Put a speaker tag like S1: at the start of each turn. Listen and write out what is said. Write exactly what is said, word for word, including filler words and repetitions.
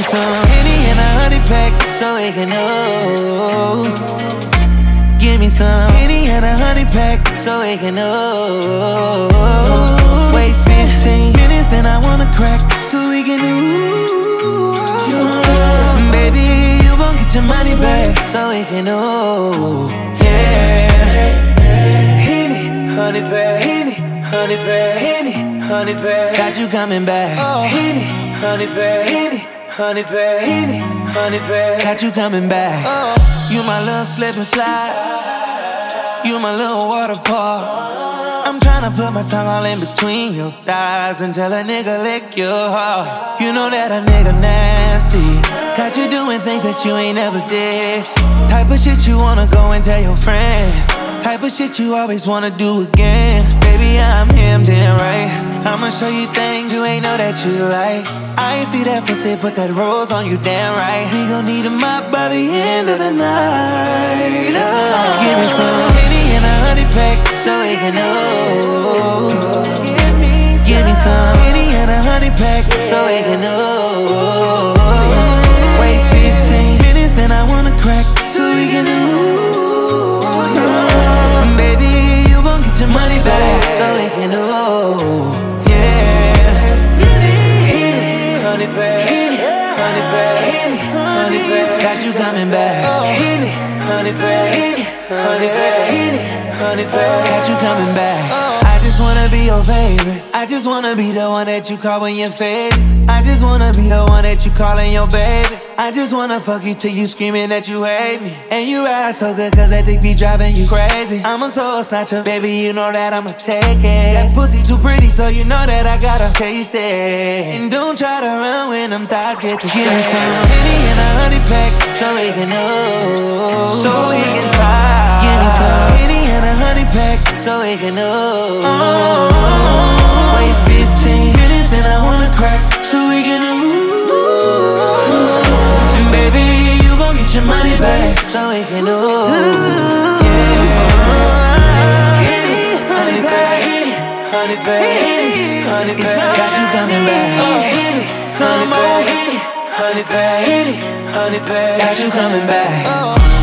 S1: some Henny and a honey pack so we can know. Give me some Henny and a honey pack so we can know. Wait fifteen minutes, then I wanna crack so we can know. Baby, you gon' get your money back so we can know. Yeah. Henny, honey pack, Henny, honey pack, Henny, honey pack. Got you coming back. Oh. Henny, honey pack, Henny, honey pack, Henny, honey pack. Got you coming back. Oh. You my little slip and slide. You my little water park. I'm tryna put my tongue all in between your thighs and tell a nigga lick your heart. You know that a nigga nasty. Got you doing things that you ain't never did. Type of shit you wanna go and tell your friend. Type of shit you always wanna do again. Baby, I'm him, damn right. I'ma show you things you ain't know that you like. I ain't see that pussy, put that rose on you, damn right. We gon' need a mop by the end of the night. Oh. Give me some Henny and a honey pack so we can know. Give me some Henny and a honey pack so we can know. Wait fifteen minutes, then I wanna crack so we can know. Baby, you gon' get your money back so we can know. Honey pack, honey pack, honey pack. Got you coming back. Henny, honey pack, honey pack, honey pack. Got you coming back. I just wanna be your favorite. I just wanna be the one that you call when you're faded. I just wanna be the one that you calling your baby. I just wanna fuck you till you screaming that you hate me. And you ride so good cause that dick be driving you crazy. I'm a soul snatcher, baby, you know that I'ma take it. That pussy too pretty, so you know that I gotta taste it. And don't try to run when them thighs get to shake. Give me some Henny and a honey pack so we can know. So we can try. Give me some Henny and a honey pack so we can know. Oh. Wait fifteen minutes, then I wanna crack so we can know. Baby, you gon' get your money back so we can know. Yeah. Henny, honey pack, honey pack, honey pack. Got you coming back. Henny, some more Henny, honey pack, honey pack. Got you coming back.